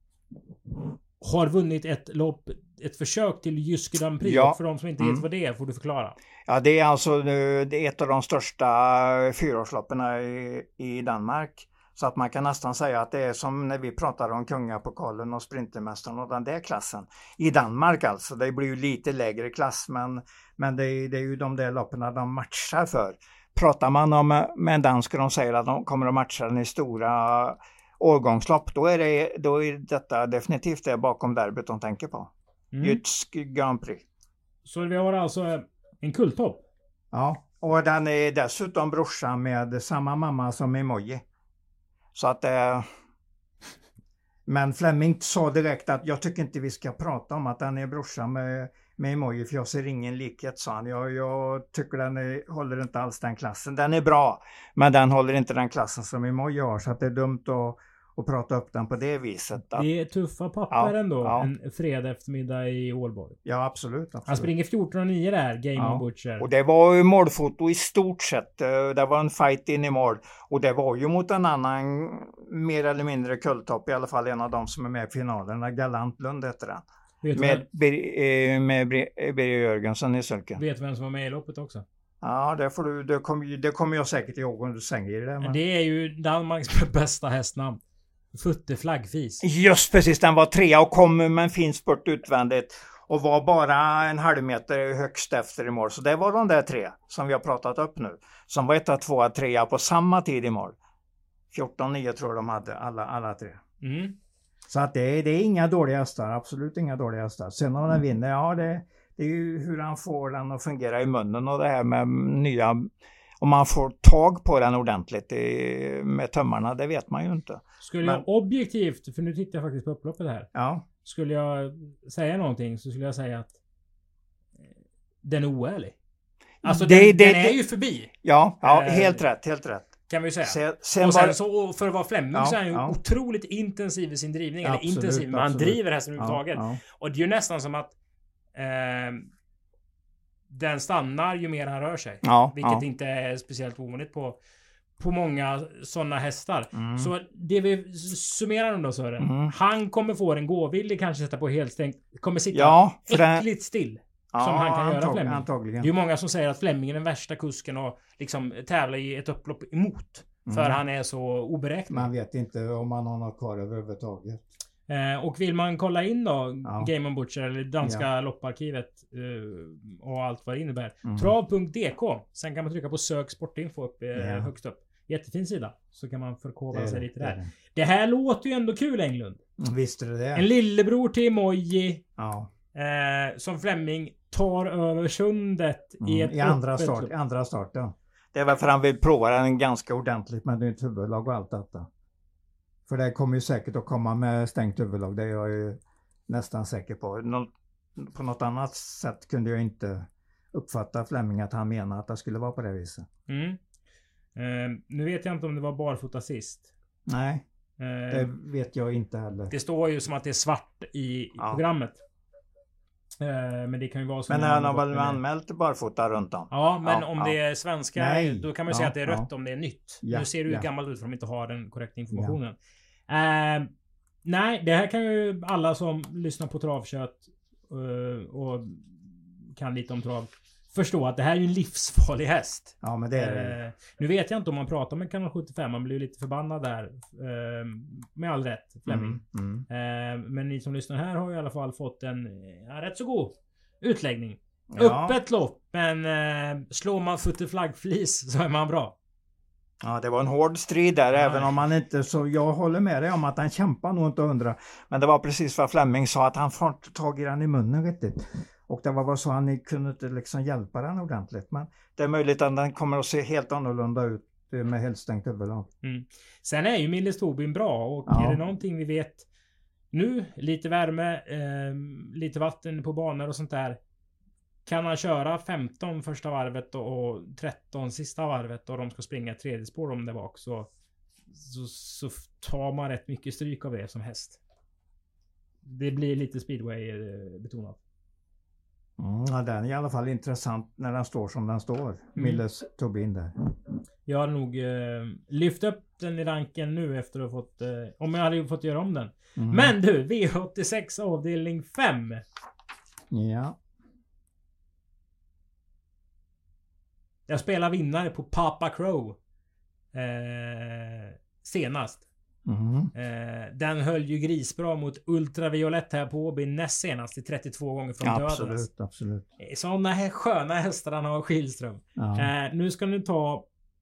Har vunnit ett lopp, ett försök till Jysk Grand Prix. Ja. Och för de som inte Mm. vet vad det är får du förklara. ja, det är alltså eh, det är ett av de största fyraårsloppen i, i Danmark. Så att man kan nästan säga att det är som när vi pratar om Kungapokalen och Sprintermästaren och den där klassen. I Danmark alltså, det blir ju lite lägre klass, men, men det, är, det är ju de där loppen de matchar för. Pratar man om, med en dansk och de säger att de kommer att matcha den i stora årgångslopp, då är, det, då är detta definitivt det bakom derbyt de tänker på. Mm. Jysk Grand Prix. Så vi har alltså en kulttopp. Ja, och den är dessutom brorsan med samma mamma som Emoji. Så att eh, men Fleming sa direkt att jag tycker inte vi ska prata om att den är brorsan med, med Emoji, för jag ser ingen likhet, sa han. Jag, jag tycker den är, håller inte alls den klassen. Den är bra, men den håller inte den klassen som Emoji har, så att det är dumt att, att prata upp den på det viset. Att, Det är tuffa papper Ja, ändå. ja. En fredag eftermiddag i Ålborg. ja, absolut. absolut. Han springer fjorton och nio där, Game Ja. on Butcher. Och det var ju målfoto i stort sett. Eh, Det var en fight in i mål. Och det var ju mot en annan mer eller mindre kulltopp, i alla fall en av dem som är med i finalen. Galant Lund heter den. vet, Med, vem, Bir, eh, med Bir- Birger Jörgensen i sulken. vet vem som var med i loppet också? Ja, det, får du, det, kommer, ju- det kommer jag säkert ihåg om du säger det. Men... Det är ju Danmarks bästa hästnamn. Futte Flaggfis. Just precis, den var trea och kom med en fin spurt utvändigt. Och var bara en halv meter högst efter i mål. Så det var de där tre som vi har pratat upp nu. Som var etta, tvåa, trea på samma tid i mål. fjorton nio tror jag de hade, alla, alla tre. Mm. Så att det, är, det är inga dåliga hästar, absolut inga dåliga hästar. Sen om den vinner, ja det, det är ju hur han får den att fungera i munnen och det här med nya... Om man får tag på den ordentligt i, med tömmarna, det vet man ju inte. Skulle Men- jag objektivt, för nu tittar jag faktiskt på upploppet här. Ja, Skulle jag säga någonting så skulle jag säga att eh, den är oärlig. Alltså Det- den, det- den är det- ju förbi. ja, ja Eh, helt rätt, helt rätt. Kan vi säga. Sen, sen och sen var, så och för att vara Fleming Ja, så är han ju ja. otroligt intensiv i sin drivning. Absolut, eller intensiv, men han absolut. driver hästen ja, överhuvudtaget. ja. Och det är ju nästan som att eh, den stannar ju mer han rör sig. Ja, Vilket ja. inte är speciellt ovanligt på, på många sådana hästar. Mm. Så det vi summerar om då Sören. Mm. Han kommer få en gåvillig kanske sätta på helstängt. Kommer sitta Ja, för den, äckligt still. Ja, som han kan antag- göra Fleming. Antagligen. Det är ju många som säger att Fleming är den värsta kusken och liksom tävla i ett upplopp emot. För Mm. han är så oberäknelig. Man vet inte om man har något kvar överhuvudtaget. Eh, och vill man kolla in då Ja. Game on Butcher eller danska Ja. lopparkivet eh, och allt vad det innebär. Mm. trav punkt d k. Sen kan man trycka på sök sportinfo upp, eh, Ja. högst upp. Jättefin sida. Så kan man förkovra Det är sig det, lite det är där. det. Det här låter ju ändå kul, Englund. Visst är det det. En lillebror till Emoji. Ja. Eh, som Fleming tar över sundet Mm. i ett I andra, öppet start, lopp. i andra starten. Det är väl för han vill prova den ganska ordentligt med nytt huvudlag och allt detta. För det kommer ju säkert att komma med stängt huvudlag. Det är jag ju nästan säker på. Nå- på något annat sätt kunde jag inte uppfatta Fleming att han menar att det skulle vara på det viset. Mm. Eh, nu vet jag inte om det var barfota sist. Nej, Eh, det vet jag inte heller. Det står ju som att det är svart i, i Ja. programmet. Eh, men det kan ju vara så. Men när han man har gått väl med- anmält barfota runt om? Ja, men Ja, om ja. det är svenska, Nej. då kan man ju Ja, säga att det är rött ja. om det är nytt. Ja, Nu ser det ju ja. gammalt ut för att de inte har den korrekta informationen. Eh, nej, det här kan ju alla som lyssnar på travkött eh, och kan lite om trav förstå att det här är ju en livsfarlig häst. Ja, men det är det. Eh, nu vet jag inte om man pratar med kanal sjuttiofem, man blir ju lite förbannad där. Eh, med all rätt, Fleming. Mm, mm. Eh, men ni som lyssnar här har i alla fall fått en ja, rätt så god utläggning. Ja. Öppet lopp, men eh, slår man futter flaggflis så är man bra. Ja, det var en hård strid där, Ja. även om man inte så... Jag håller med dig om att han kämpar nog inte hundra. Men det var precis vad Fleming sa, att han får inte tag i den i munnen riktigt. Och det var väl så han kunde inte liksom hjälpa den ordentligt. Men det är möjligt att den kommer att se helt annorlunda ut med helt stängt huvudlag. Mm. Sen är ju Milles Tobin bra och Ja. är det någonting vi vet nu, lite värme, eh, lite vatten på banor och sånt där. Kan han köra femton första varvet och, och tretton sista varvet och de ska springa ett tredje spår om det bak så, så, så tar man rätt mycket stryk av det som häst. Det blir lite speedway eh, betonat. Mm, ja, den är i alla fall intressant när den står som den står. Milles Tobin där. Jag har nog eh, lyft upp den i ranken nu efter att ha fått... Eh, om jag hade fått göra om den. Mm. Men du, V åttiosex avdelning fem. Ja. Jag spelar vinnare på Papa Crow. Eh, senast. Mm. Eh, den höll ju grisbra mot Ultraviolett här på Åby näst senast i trettiotvå gånger från Ja, dödens. absolut, absolut. Sådana här sköna hästar han har Skilström. Ja. Eh, nu ska ni ta...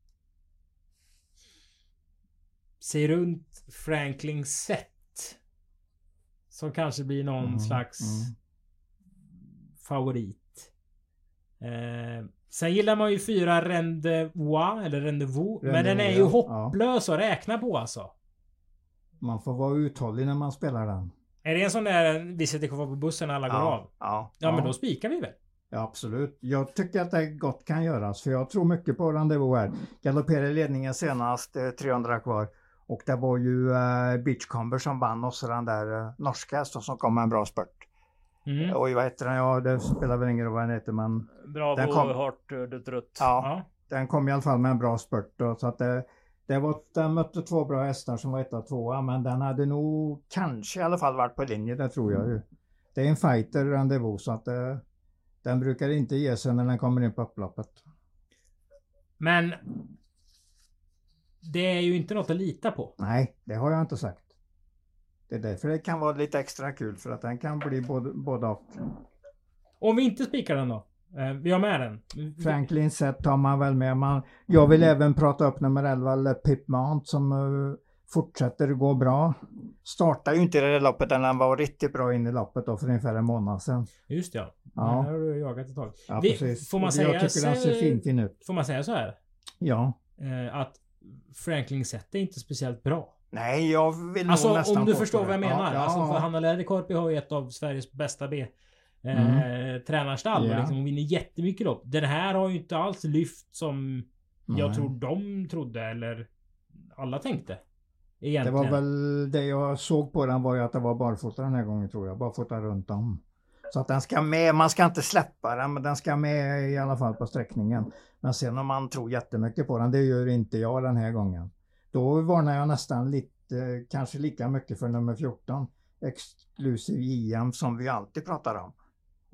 Se runt Franklin Set. Som kanske blir någon Mm, slags mm. favorit. Eh, sen gillar man ju fyra Rendezvous eller Rendezvous. Men den är ju ja, hopplös att räkna på alltså. Man får vara uthållig när man spelar den. Är det en sån där vi sitter kvar på bussen när alla går av? Ja, Ja, men då spikar vi väl? Ja, absolut. Jag tycker att det gott kan göras, för jag tror mycket på Rendezvous här. Galopperade ledningen senast, eh, trehundra kvar. Och det var ju eh, Beachcomber som vann och så den där eh, norska hästen som kom med en bra spurt. Mm. Och vad heter den? Ja, det spelar väl ingen roll vad den heter, men Bravo, Den kom- hårt, rött. Ja. den kom i alla fall med en bra spurt. Då, så att det, det var, den mötte två bra hästar som var etta och tvåa, men den hade nog kanske i alla fall varit på linje, det tror jag ju. Det är en fighter Rendezvous, så att eh, den brukar inte ge sig när den kommer in på upploppet. Men det är ju inte något att lita på. Nej, det har jag inte sagt. Det är därför det kan vara lite extra kul, för att den kan bli både, både och. Om vi inte spikar den då? Eh, vi har med den. Franklin Set tar man väl med. Man, jag vill även prata upp nummer elva, eller Pip Mount, som uh, fortsätter gå bra. Startar ju inte i det loppet, än han var riktigt bra in i loppet då för ungefär en månad sedan. Just ja. Ja. Den här har du jagat ett tag. Ja, Vi- precis. får man Och säga jag tycker den ser så- fin, fin ut. Får man säga så här? Ja. Eh, att Franklin Set är inte speciellt bra. Nej, jag vill Alltså nog nästan om du påstå förstår det. vad jag menar. Ja, ja. Alltså för Hanna Läderkorpi har ju ett av Sveriges bästa B. Eh, Mm. Tränarstall. Ja. Och liksom vinner jättemycket lopp. Den här har ju inte alls lyft som jag Nej. tror de trodde eller alla tänkte. Det Egentligen. var väl det jag såg på den, var ju att det var barfota den här gången, tror jag. Barfota runt om. Så att den ska med, man ska inte släppa den, men den ska med i alla fall på sträckningen. Men sen om man tror jättemycket på den, det gör inte jag den här gången. Då varnar jag nästan lite, kanske lika mycket för nummer fjorton. Exclusive J M, som vi alltid pratar om.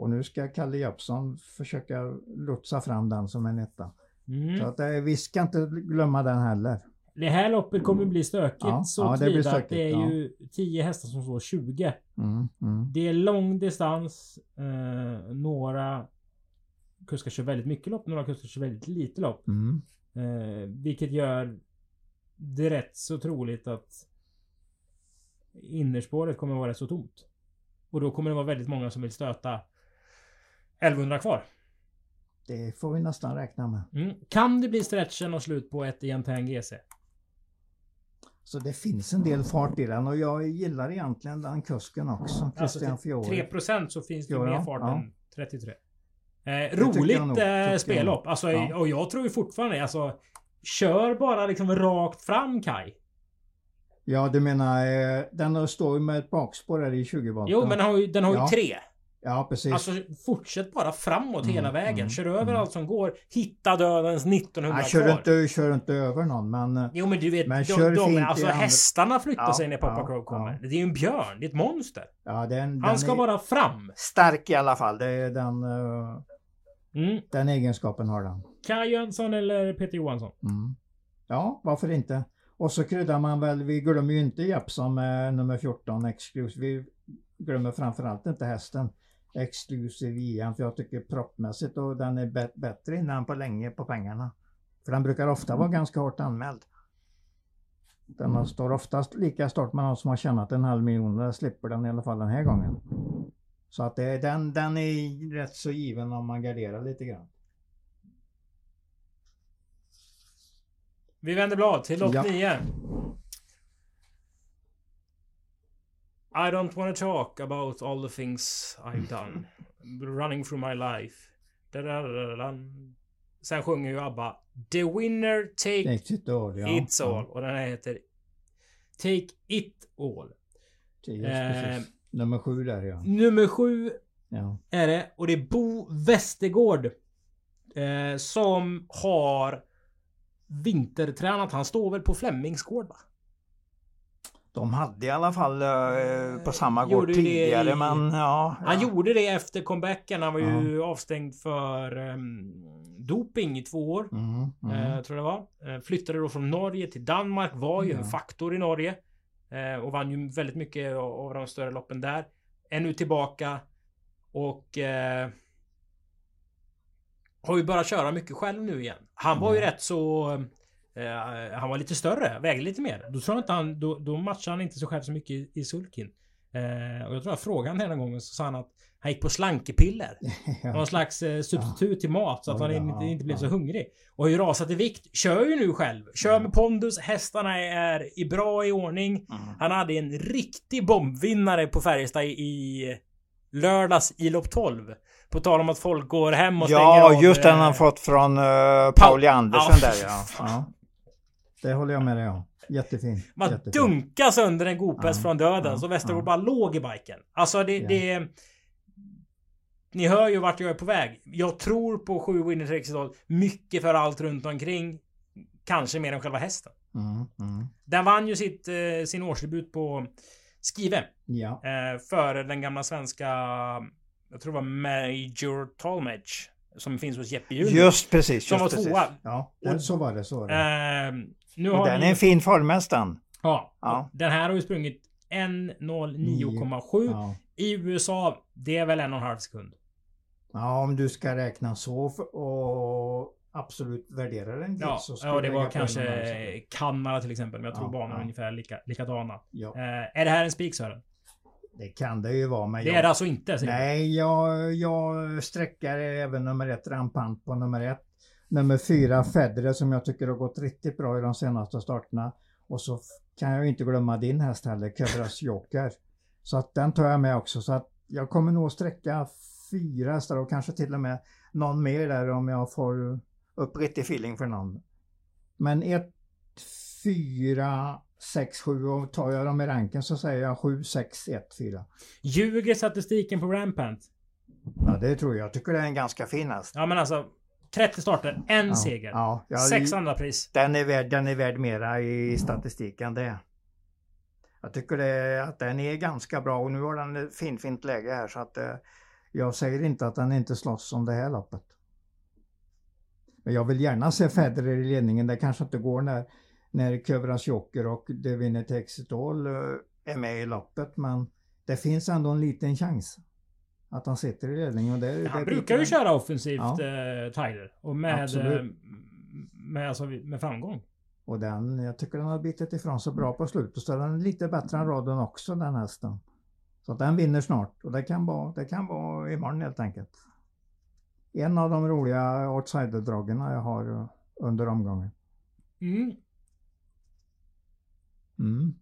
Och nu ska Kalle Jeppsson försöka lotsa fram den som en etta. Mm. Så att det, vi ska inte glömma den heller. Det här loppet kommer bli stökigt Ja, så ja, det blir tillvida att stökigt, det är ja. ju tio hästar som står tjugo. Mm, mm. Det är lång distans. Eh, några kuskar kör väldigt mycket lopp. Några kuskar kör väldigt lite lopp. Mm. Eh, vilket gör det rätt så troligt att innerspåret kommer att vara rätt så tomt. Och då kommer det vara väldigt många som vill stöta elvahundra kvar. Det får vi nästan räkna med. Mm. Kan det bli stretchen och slut på ett Iantän G C? Så det finns en del fart i den och jag gillar egentligen den kusken också. Christian Alltså Fiore. tre procent så finns det Jo, mer ja, fart ja. än trettiotre. Eh, tycker jag roligt nog, eh, tycker jag spellopp. nog. Alltså, Ja. och jag tror ju fortfarande alltså kör bara liksom rakt fram Kaj. Ja, du menar, eh, den står ju med ett bakspår där i tjugo volt. Jo, men den har ju, den har ju Ja. tre. Ja, precis. Alltså fortsätt bara framåt Mm, hela vägen. mm, Kör över mm. allt som går. Hitta dödens nittonhundra Nej, kör kvar. inte, kör inte över någon, men... eh, Jo men du vet, Men de, kör de, fint alltså i andra- hästarna flyttar Ja, sig när Papa ja, Crow kommer. ja. Det är ju en björn, det är ett monster. Ja, den, Han den ska är bara fram. stark i alla fall. Det är den, eh, Mm. den egenskapen har den. Kaj Jönsson eller Peter Johansson? Mm. Ja, varför inte? Och så kryddar man väl, vi glömmer ju inte Jeppsson med nummer fjorton, Exclusive. Vi glömmer framförallt inte hästen Exclusive I M, för jag tycker proppmässigt och den är bet- bättre innan på länge på pengarna. För den brukar ofta vara ganska hårt anmäld. Den står oftast lika stort med någon som har tjänat en halv miljon, där slipper den i alla fall den här gången. Så att det, är- den, den är rätt så given om man garderar lite grann. Vi vänder blad till lopp Ja. nio. I don't want to talk about all the things I've done. Running through my life. Da-da-da-da-da. Sen sjunger ju ABBA The winner take Det är sitt år, ja. it's all. Ja, Och den här heter Take it all. just Eh, precis. Nummer sju där, ja. Nummer sju ja. är det. Och det är Bo Westergård. Eh, som har vintertränat. Han står väl på Flemmingsgård va? De hade i alla fall eh, på samma Gjorde gård ju det tidigare, i- men ja. Han ja. gjorde det efter comebacken. Han var ju avstängd för um, doping i två år. Mm, mm. Eh, tror jag det var. Eh, flyttade då från Norge till Danmark. Var ju Ja. en faktor i Norge. Eh, och vann ju väldigt mycket av, av de större loppen där. Är nu tillbaka. Och eh, har ju börjat köra mycket själv nu igen. Han var ju Ja. rätt så... Eh, han var lite större, vägde lite mer. Då tror jag inte han, då, då matchade han inte sig själv så mycket i, i sulkin. Eh, och jag tror jag frågade han hela gången så sa han att han gick på slankepiller. Ja. Någon slags eh, substitut till mat så att Oj, han ja, inte, inte blev ja. så hungrig. Och har ju rasat i vikt. Kör ju nu själv. Kör med pondus. Hästarna är i bra i ordning. Mm. Han hade en riktig bombvinnare på Färjestad i, i lördags i lopp tolv. På tal om att folk går hem och stänger Ja, av, just den eh, han fått från uh, Pauli Andersen Ja. där, ja. ja. Det håller jag med dig om. Jättefin. Man Jättefin. dunkar sönder en godpäst Ja, från döden. ja, så Westergård ja. bara låg i biken. Alltså det, Ja. det... Ni hör ju vart jag är på väg. Jag tror på sju Winner Takes It All. Mycket för allt runt omkring. Kanske mer än själva hästen. Mm, mm. Den vann ju sitt, eh, sin årsdebut på Skive. Ja. Eh, före den gamla svenska... Jag tror det var Major Talmadge. Som finns hos Jeppe Junior. Just precis. Som just var precis. tvåa. Ja, den, så var det. Så var det. Eh, nu Och har den ni- är en fin formhästan. Ja, Ja. den här har ju sprungit en noll nio komma sju. Ja. I U S A, det är väl en och en halv sekund. ja, om du ska räkna så för, och absolut värdera den till, Ja, så ska ja du det lägga var på en och en halv kanske sekund. Kanada till exempel. Men jag tror Ja, banan är ja. ungefär lika, likadana. Ja, Eh, är det här en spik Sören? det kan det ju vara. Men Det jag, är det alltså inte? säger du? Nej, jag, jag sträckar även nummer ett Rampant på nummer ett. Nummer fyra Federer som jag tycker har gått riktigt bra i de senaste starterna. Och så f- kan jag ju inte glömma din häst heller, Kövras Joker. Så att den tar jag med också. Så att jag kommer nog sträcka fyra hästar och kanske till och med någon mer där om jag får upp riktig feeling för någon. Men ett, fyra, sex, sju och tar jag dem i ranken så säger jag sju, sex, ett, fyra. Ljuger statistiken på Rampant? Ja, det tror jag. Jag tycker det är en ganska fin häst. Ja men alltså trettio starter, en Ja, seger. ja, ja, Sex det- andra pris. Den är värd, den är värd mera i statistiken det. Jag tycker det, att den är ganska bra och nu har den ett fint, fint läge här så att eh, jag säger inte att han inte slåss om det här loppet. Men jag vill gärna se Federer i ledningen. Det kanske inte går när, när Kövras Joker och Devine Texitol är med i loppet. Men det finns ändå en liten chans att han sitter i ledningen. Och det, han det brukar ju köra offensivt, ja. eh, Tyler. Och med, eh, med, alltså, med framgång. Och den, jag tycker den har bitit ifrån så bra på slutet. Så den är lite bättre än raden också, den hästen. Så att den vinner snart. Och det kan vara, det kan vara imorgon helt enkelt. En av de roliga outsider-dragarna jag har under omgången. Mm. Mm.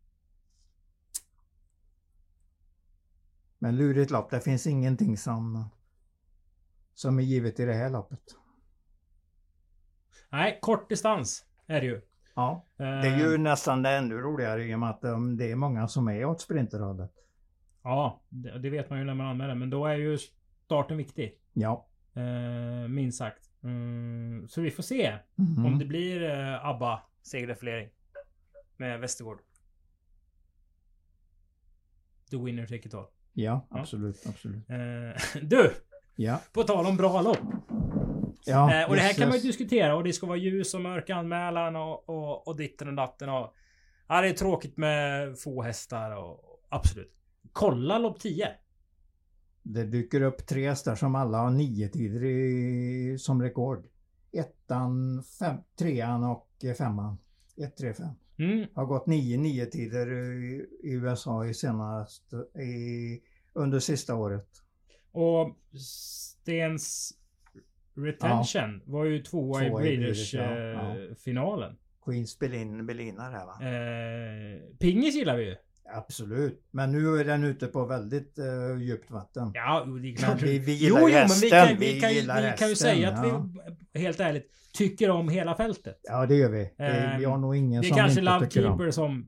Men lurigt lopp. Det finns ingenting som, som är givet i det här loppet. Nej, kort distans är det ju. Ja, det är ju nästan det ännu roligare i och med att um, det är många som är åt sprinterradet. Ja, det, det vet man ju när man anmäler. Men då är ju starten viktig. Ja. Eh, minst sagt. Mm, så vi får se Mm. om det blir eh, ABBA segerdefiering med Västergård. The winner take it all. Ja, absolut, ja. absolut. Eh, du! Ja. På tal om bra lopp. Ja, eh, och det här yes, kan man ju yes. diskutera. Och det ska vara ljus och mörk anmälan och, och, och ditten och datten. Och, ja, det är tråkigt med få hästar. Och, absolut. Kolla lopp tio. Det dyker upp tre hästar som alla har nio tider i, som rekord. Ettan, fem, trean och femman. Ett, tre, fem. Mm. Har gått nio, nio tider i, i U S A i senast, i, under sista året. Och Stens Retention ja. var ju tvåa i Breeders-finalen. Ja, ja. Queens Berlin, Berliner här va? Eh, Pingis gillar vi ju. Absolut. Men nu är den ute på väldigt uh, djupt vatten. Ja, det är klart. Vi, vi gillar jo, jo, hästen. men vi kan, vi vi kan, vi gillar kan, kan ju säga att ja. vi helt ärligt tycker om hela fältet. Ja, det gör vi. Det, Eh, vi har nog ingen det är som kanske inte Love tycker om. Keeper som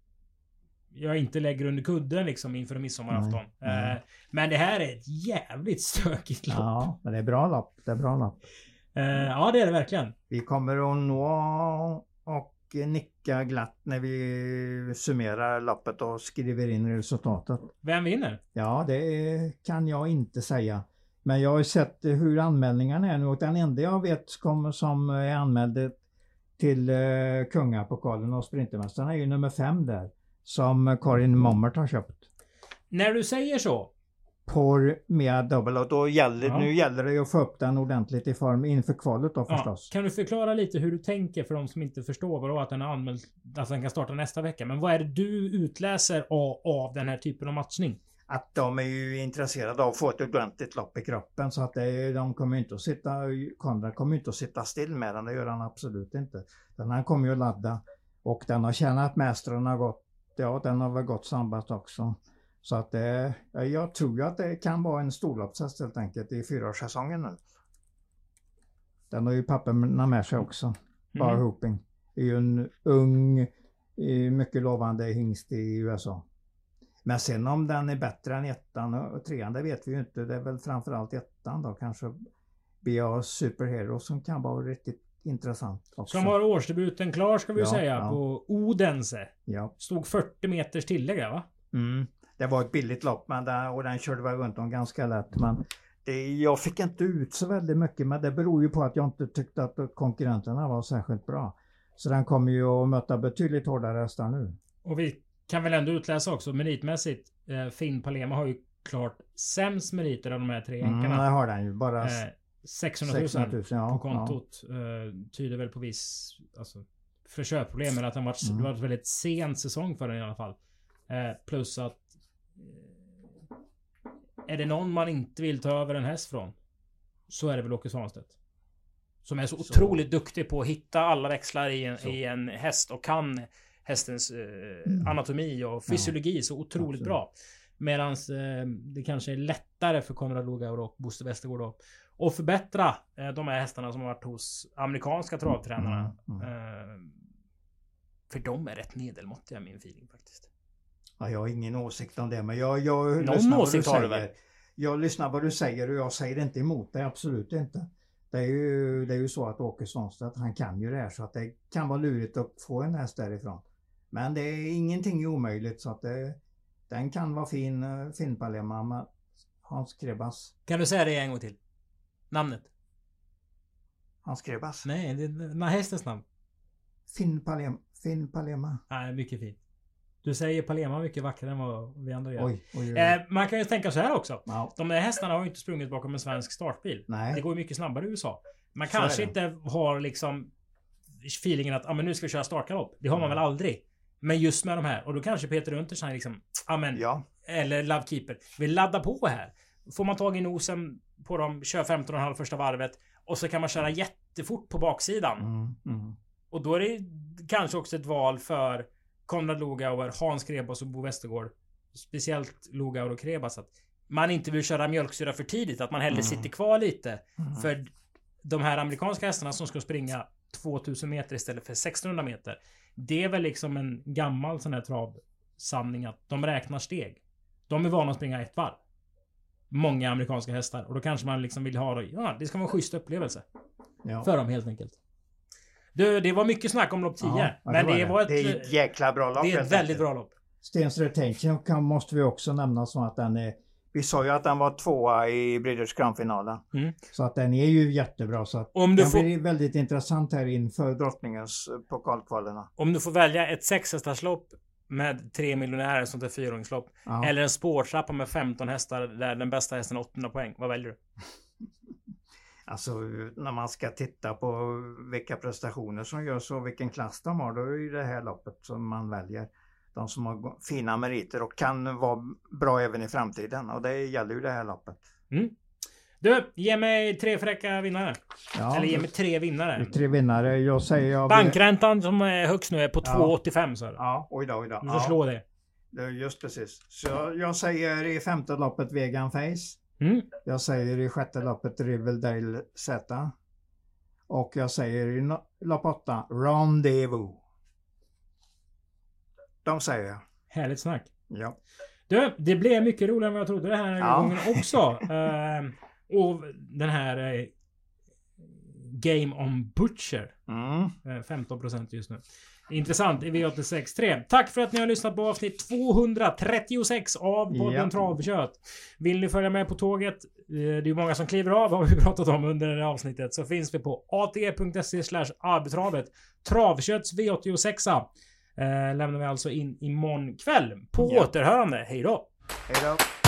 jag inte lägger under kudden liksom inför midsommarafton. Nej, nej. Eh, men det här är ett jävligt stökigt lopp. Ja, men det är bra lopp. Det är bra lopp. Eh, ja, det är det verkligen. Vi kommer att nå och nicka glatt när vi summerar loppet och skriver in resultatet. Vem vinner? Ja, det kan jag inte säga. Men jag har sett hur anmälningarna är nu och den enda jag vet som, som är anmäld till eh, Kungapokalen och Sprintermästarna är ju nummer fem där. Som Karin Mommert har köpt. När du säger så. På med dubbel och då gäller, Ja. nu gäller det att få upp den ordentligt i form inför kvalet då förstås. Ja. Kan du förklara lite hur du tänker för de som inte förstår vadå att den är anmäld, att den kan starta nästa vecka. Men vad är det du utläser av, av den här typen av matchning? Att de är ju intresserade av att få ett ordentligt lopp i kroppen så att det, de kommer inte att sitta, Konrad kommer inte att sitta still med den, det gör han absolut inte. Den här kommer ju att ladda och den har tjänat mästaren har gått, ja den har väl gått sambat också. Så att det, jag tror ju att det kan vara en storloppshäst helt enkelt i fyraårssäsongen nu. Den har ju papperna med sig också. Bar Mm. Hooping. Det är ju en ung, mycket lovande hingst i U S A. Men sen om den är bättre än ettan och trean, det vet vi ju inte. Det är väl framförallt ettan då kanske. B A Superhero som kan vara riktigt intressant också. Som har årsdebuten klar ska vi ju Ja, säga ja. på Odense. Ja. Stod fyrtio meters tillägg där, va? Mm. Det var ett billigt lopp men där, och den körde väl runt om ganska lätt. Men det, jag fick inte ut så väldigt mycket men det beror ju på att jag inte tyckte att konkurrenterna var särskilt bra. Så den kommer ju att möta betydligt hårdare hästar nu. Och vi kan väl ändå utläsa också meritmässigt. Eh, Finn Palema har ju klart sämst meriter av de här tre Mm, jänkarna. det har den ju. Bara Eh, sexhundratusen sexhundratusen ja, på kontot. Eh, tyder väl på viss alltså, för köpproblem. Men att den varit, Mm. det var en väldigt sen säsong för den i alla fall. Eh, plus att eh, är det någon man inte vill ta över en häst från så är det väl Åke Svanstedt. Som är så, Så. otroligt duktig på att hitta alla växlar i en, Så. i en häst och kan hästens eh, Mm. anatomi och fysiologi så otroligt Absolut. bra. Medan eh, det kanske är lättare för Konrad Lugauer och Bosse Westergård då, att förbättra eh, de här hästarna som har varit hos amerikanska travtränarna. Mm, Eh, för de är rätt medelmåttiga min feeling faktiskt. Ja, jag har ingen åsikt om det men jag, jag Någon lyssnar vad åsikt du har du säger. väl? Jag lyssnar vad du säger och jag säger inte emot det, absolut inte. Det är ju, det är ju så att Åke Svanstedt, han kan ju det här så att det kan vara lurigt att få en häst därifrån. Men det är ingenting omöjligt så att det, den kan vara fin, fin Palema. Hans Krebas. Kan du säga det en gång till? Namnet? Hans Krebas. Nej, det är hästens namn. Finn Palema. Finn Palema. Nej, mycket fint. Du säger Palema mycket vackrare än vad vi andra gör. Oj, oj, oj. Eh, man kan ju tänka så här också. Ja. De där hästarna har ju inte sprungit bakom en svensk startbil. Nej. Det går ju mycket snabbare i U S A. Man Så kanske är det. inte har liksom feelingen att ah, men nu ska vi köra startgalopp. Det har man Mm. väl aldrig. Men just med de här. Och då kanske Peter Unterstein liksom ah, men, Ja. eller Lovekeeper. Vi laddar på här. Får man tag i nosen på dem, kör femton komma fem första varvet. Och så kan man köra jättefort på baksidan. Mm, mm. Och då är det kanske också ett val för Konrad Lugauer, Hans Krebas och Bo Westergård. Speciellt Lugauer och Krebas. Att man inte vill köra mjölksyra för tidigt. Att man hellre Mm. sitter kvar lite. Mm. För de här amerikanska hästarna som ska springa tvåtusen meter istället för sextonhundra meter. Det är väl liksom en gammal sån här travsanning att de räknar steg. De är vana att springa ett varv. Många amerikanska hästar. Och då kanske man liksom vill ha det. Ja, det ska vara en schysst upplevelse. Ja. För dem helt enkelt. Du, det var mycket snack om lopp tio. Ja, ja, men det var det det. var ett... Det är ett jäkla bra lopp. Det är ett helt väldigt enkelt. bra lopp. Stens Retention kan, måste vi också nämna som att den är... Vi sa ju att den var tvåa i Breeders Crown-finalen. Mm. Så att den är ju jättebra. Så att Om du den får- blir väldigt intressant här inför drottningens eh, pokalkvalerna. Om du får välja ett sexhästarslopp med tre miljonärer som är fyraåringslopp. Ja. Eller en spårtrappa med femton hästar där den bästa hästen har åttahundra poäng. Vad väljer du? Alltså när man ska titta på vilka prestationer som görs och vilken klass de har, då är det det här loppet som man väljer. De som har fina meriter och kan vara bra även i framtiden. Och det gäller ju det här loppet. Mm. Du, ge mig tre fräcka vinnare. Ja, Eller ge mig tre vinnare. tre vinnare. Jag säger... Jag Bankräntan som är högst nu är på Ja. två komma åttiofem så är det. Ja, oj då, oj då. Du får Ja, slå det. det är just precis. Så jag, jag säger i femte loppet Vegan Face. Mm. Jag säger i sjätte loppet Riverdale Z. Och jag säger i no- lopp åtta Rendezvous. De säger jag. Härligt snack. Ja. Du, det blev mycket roligare än vad jag trodde den här Ja. gången också. Ehm, och den här eh, Game on Butcher. Mm. Eh, femton procent just nu. Intressant i V åttiosex tre. Tack för att ni har lyssnat på avsnitt tvåhundratrettiosex av podden Ja. Travkött. Vill ni följa med på tåget? eh, Det är ju många som kliver av, har vi pratat om under det här avsnittet. Så finns vi på ate.se slash arbetsravet. Travkötts V åttiosex. Eh, lämnar vi alltså in imorgon kväll. På Ja. återhörande. Hej då! Hej då.